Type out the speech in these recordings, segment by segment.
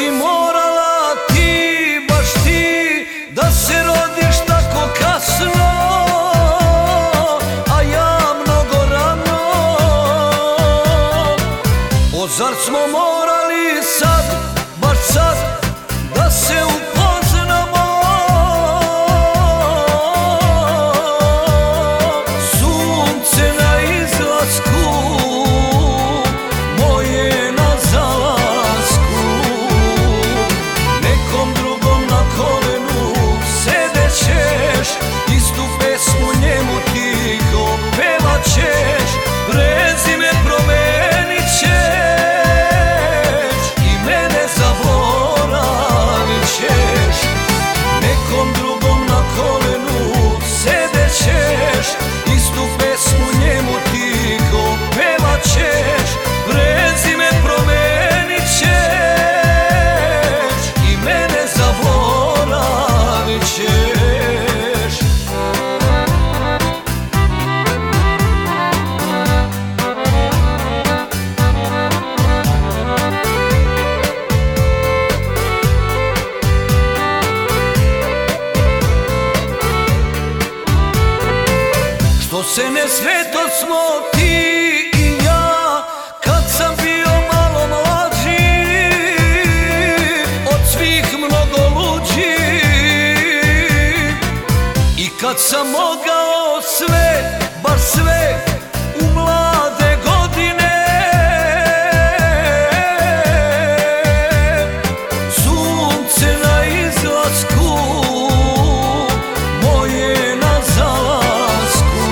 si morala ti, baš ti, da se rodiš tako kasno, a ja mnogo rano? O, zar smo morali sad, baš sad, da se upoznamo? Sunce na izlasku, moje na zalasku, nekom drugom na kolenu sedećeš, istu pesmu njemu tiho pevaćeš, prezime promenit ćeš i mene zaboravit ćeš. Nekom drugom na kolenu sedećeš, istu pesmu njemu tiho pevaćeš, prezime promenit ćeš i mene zaboravit ćeš. Što se ne sveto smo ti i ja, kad sam bio malo mlađi, od svih mnogo luđi, i kad sam mogao sve, baš sve, u mlade godine. Sunce na izlasku, moje na zalasku,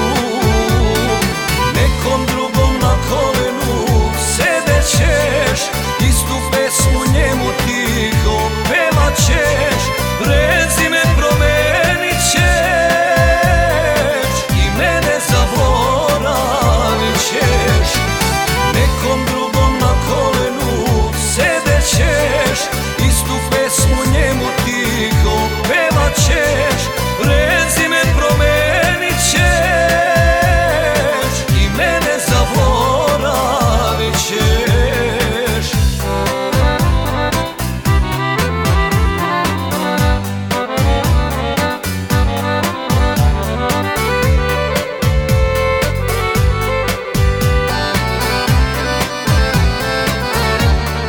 nekom drugom na kolenu sedećeš, istu pesmu njemu tiho pevaćeš, prezime promenit ćeš i mene zaboravit ćeš. Nekom drugom na kolenu sedećeš, istu pesmu njemu tiho pevaćeš, prezime promenit ćeš i mene zaboravit ćeš.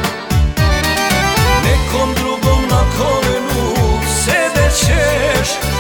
Nekom drugom na kolenu sedećeš,